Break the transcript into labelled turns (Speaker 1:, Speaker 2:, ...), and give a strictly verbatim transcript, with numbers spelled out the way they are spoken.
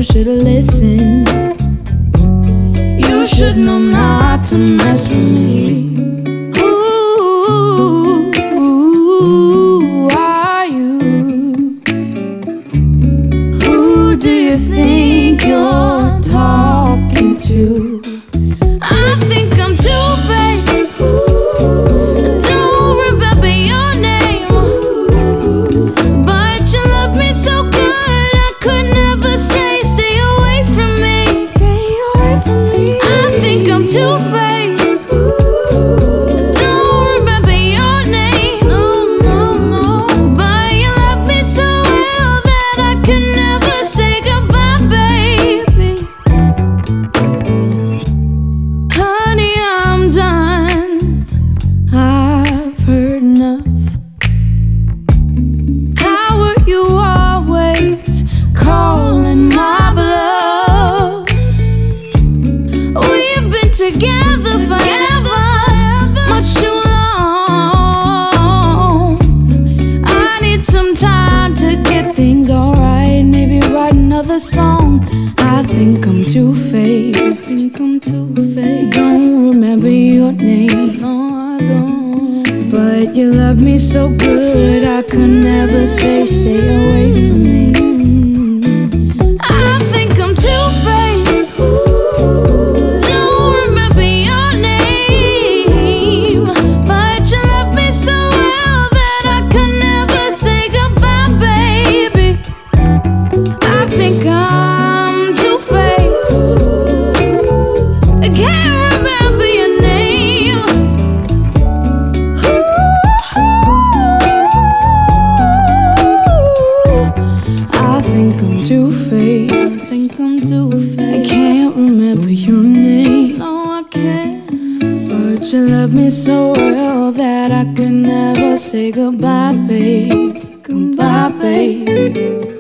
Speaker 1: you should've listened. You should know not to mess with me. Who are you? Who do you think you're talking to? I think I'm two-faced. Don't remember your name, but you love me so good I could never say stay away from me. Stay away from me. I think I'm two-faced. Don't remember your name, no, no, no, but you love me so well that I could never say goodbye, baby. Honey, I'm done. I've heard enough. How were you always calling my bluff? We've been together forever, much too long. I need some time to get things alright. Maybe write another song. I think I'm two-faced. I think I'm two-faced. Don't remember your name, no, I don't. But you love me so good I could never say stay away from me. I think I'm two-faced. Don't remember your name, but you love me so well that I could never say goodbye, baby. I think I'm two-faced. I can't remember your name. I think I'm two-faced. I think I'm two-faced. I can't remember your name. No, I can't. But you love me so well that I could never say goodbye, babe. Goodbye, baby.